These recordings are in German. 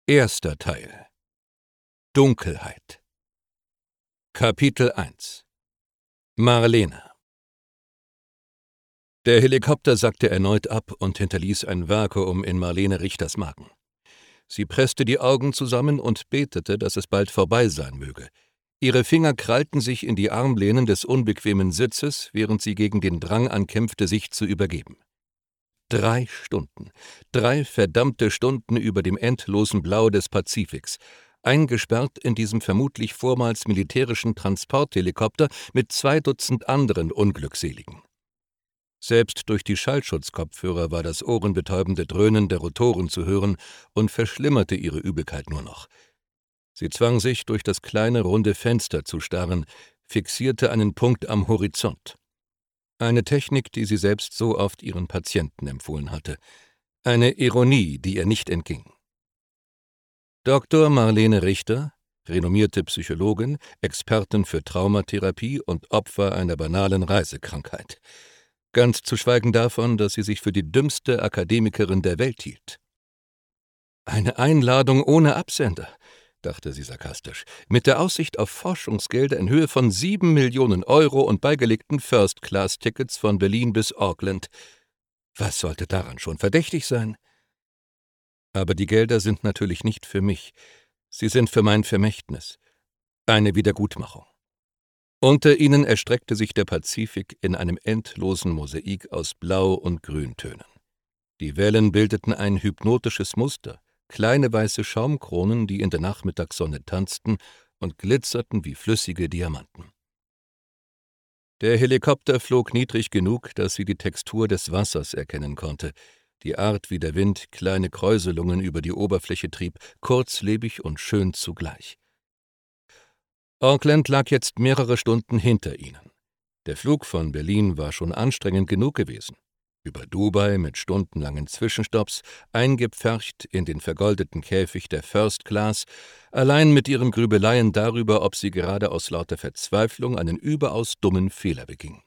Erster Teil. Dunkelheit. Kapitel 1. Marlene. Der Helikopter sackte erneut ab und hinterließ ein Vakuum in Marlene Richters Magen. Sie presste die Augen zusammen und betete, dass es bald vorbei sein möge. Ihre Finger krallten sich in die Armlehnen des unbequemen Sitzes, während sie gegen den Drang ankämpfte, sich zu übergeben. 3 Stunden, 3 verdammte Stunden über dem endlosen Blau des Pazifiks, eingesperrt in diesem vermutlich vormals militärischen Transporthelikopter mit 2 Dutzend anderen Unglückseligen. Selbst durch die Schallschutzkopfhörer war das ohrenbetäubende Dröhnen der Rotoren zu hören und verschlimmerte ihre Übelkeit nur noch. Sie zwang sich, durch das kleine, runde Fenster zu starren, fixierte einen Punkt am Horizont. Eine Technik, die sie selbst so oft ihren Patienten empfohlen hatte. Eine Ironie, die ihr nicht entging. Dr. Marlene Richter, renommierte Psychologin, Expertin für Traumatherapie und Opfer einer banalen Reisekrankheit. Ganz zu schweigen davon, dass sie sich für die dümmste Akademikerin der Welt hielt. Eine Einladung ohne Absender, dachte sie sarkastisch, mit der Aussicht auf Forschungsgelder in Höhe von 7 Millionen Euro und beigelegten First-Class-Tickets von Berlin bis Auckland. Was sollte daran schon verdächtig sein? Aber die Gelder sind natürlich nicht für mich. Sie sind für mein Vermächtnis. Eine Wiedergutmachung. Unter ihnen erstreckte sich der Pazifik in einem endlosen Mosaik aus Blau- und Grüntönen. Die Wellen bildeten ein hypnotisches Muster, kleine weiße Schaumkronen, die in der Nachmittagssonne tanzten und glitzerten wie flüssige Diamanten. Der Helikopter flog niedrig genug, dass sie die Textur des Wassers erkennen konnte, die Art, wie der Wind kleine Kräuselungen über die Oberfläche trieb, kurzlebig und schön zugleich. Auckland lag jetzt mehrere Stunden hinter ihnen. Der Flug von Berlin war schon anstrengend genug gewesen. Über Dubai mit stundenlangen Zwischenstopps, eingepfercht in den vergoldeten Käfig der First Class, allein mit ihren Grübeleien darüber, ob sie gerade aus lauter Verzweiflung einen überaus dummen Fehler beging.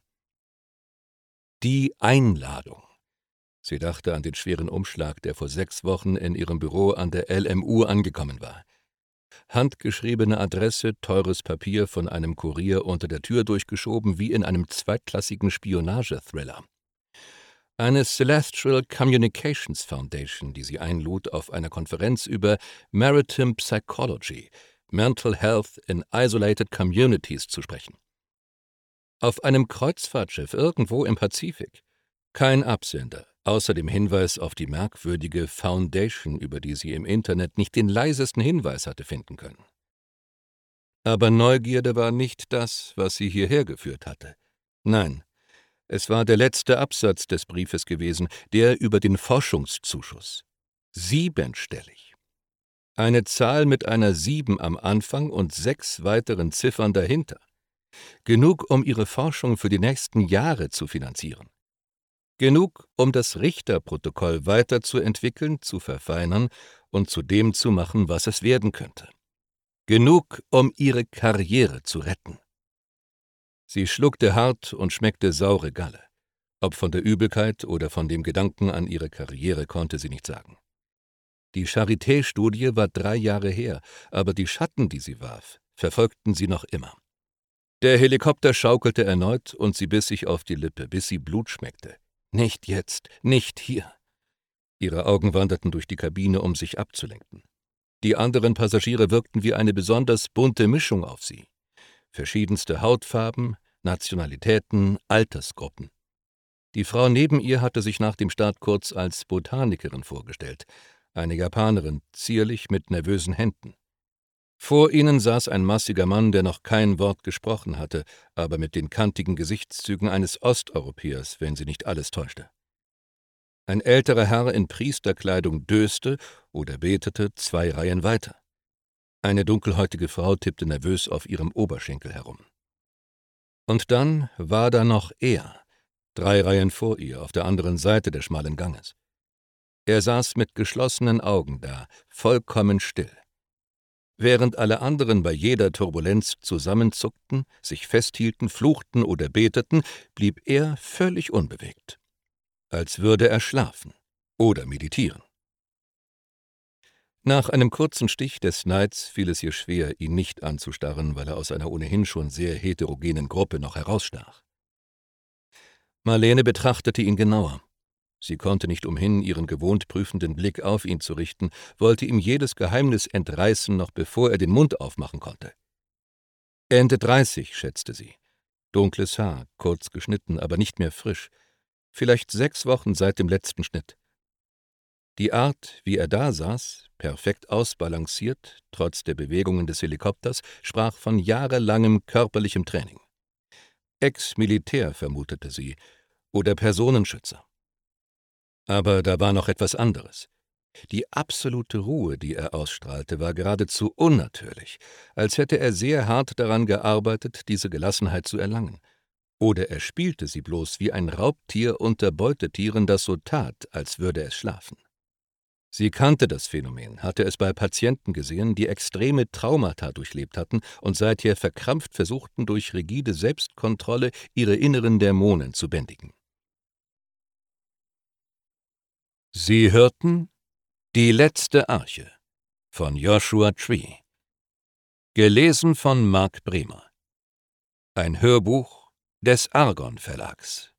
Die Einladung. Sie dachte an den schweren Umschlag, der vor 6 Wochen in ihrem Büro an der LMU angekommen war. Handgeschriebene Adresse, teures Papier von einem Kurier unter der Tür durchgeschoben, wie in einem zweitklassigen Spionagethriller. Eine Celestial Communications Foundation, die sie einlud, auf einer Konferenz über Maritime Psychology, Mental Health in Isolated Communities zu sprechen. Auf einem Kreuzfahrtschiff irgendwo im Pazifik. Kein Absender, außer dem Hinweis auf die merkwürdige Foundation, über die sie im Internet nicht den leisesten Hinweis hatte finden können. Aber Neugierde war nicht das, was sie hierher geführt hatte. Nein, es war der letzte Absatz des Briefes gewesen, der über den Forschungszuschuss. 7stellig. Eine Zahl mit einer 7 am Anfang und 6 weiteren Ziffern dahinter. Genug, um ihre Forschung für die nächsten Jahre zu finanzieren. Genug, um das Richterprotokoll weiterzuentwickeln, zu verfeinern und zu dem zu machen, was es werden könnte. Genug, um ihre Karriere zu retten. Sie schluckte hart und schmeckte saure Galle. Ob von der Übelkeit oder von dem Gedanken an ihre Karriere, konnte sie nicht sagen. Die Charité-Studie war 3 Jahre her, aber die Schatten, die sie warf, verfolgten sie noch immer. Der Helikopter schaukelte erneut und sie biss sich auf die Lippe, bis sie Blut schmeckte. Nicht jetzt, nicht hier. Ihre Augen wanderten durch die Kabine, um sich abzulenken. Die anderen Passagiere wirkten wie eine besonders bunte Mischung auf sie. Verschiedenste Hautfarben, Nationalitäten, Altersgruppen. Die Frau neben ihr hatte sich nach dem Start kurz als Botanikerin vorgestellt, eine Japanerin, zierlich mit nervösen Händen. Vor ihnen saß ein massiger Mann, der noch kein Wort gesprochen hatte, aber mit den kantigen Gesichtszügen eines Osteuropäers, wenn sie nicht alles täuschte. Ein älterer Herr in Priesterkleidung döste oder betete 2 Reihen weiter. Eine dunkelhäutige Frau tippte nervös auf ihrem Oberschenkel herum. Und dann war da noch er, 3 Reihen vor ihr, auf der anderen Seite des schmalen Ganges. Er saß mit geschlossenen Augen da, vollkommen still. Während alle anderen bei jeder Turbulenz zusammenzuckten, sich festhielten, fluchten oder beteten, blieb er völlig unbewegt. Als würde er schlafen oder meditieren. Nach einem kurzen Stich des Neids fiel es ihr schwer, ihn nicht anzustarren, weil er aus einer ohnehin schon sehr heterogenen Gruppe noch herausstach. Marlene betrachtete ihn genauer. Sie konnte nicht umhin, ihren gewohnt prüfenden Blick auf ihn zu richten, wollte ihm jedes Geheimnis entreißen, noch bevor er den Mund aufmachen konnte. Ende 30, schätzte sie. Dunkles Haar, kurz geschnitten, aber nicht mehr frisch. Vielleicht 6 Wochen seit dem letzten Schnitt. Die Art, wie er da saß, perfekt ausbalanciert, trotz der Bewegungen des Helikopters, sprach von jahrelangem körperlichem Training. Ex-Militär, vermutete sie, oder Personenschützer. Aber da war noch etwas anderes. Die absolute Ruhe, die er ausstrahlte, war geradezu unnatürlich, als hätte er sehr hart daran gearbeitet, diese Gelassenheit zu erlangen. Oder er spielte sie bloß wie ein Raubtier unter Beutetieren, das so tat, als würde es schlafen. Sie kannte das Phänomen, hatte es bei Patienten gesehen, die extreme Traumata durchlebt hatten und seither verkrampft versuchten, durch rigide Selbstkontrolle ihre inneren Dämonen zu bändigen. Sie hörten Die letzte Arche von Joshua Tree, gelesen von Marc Bremer. Ein Hörbuch des Argon Verlags.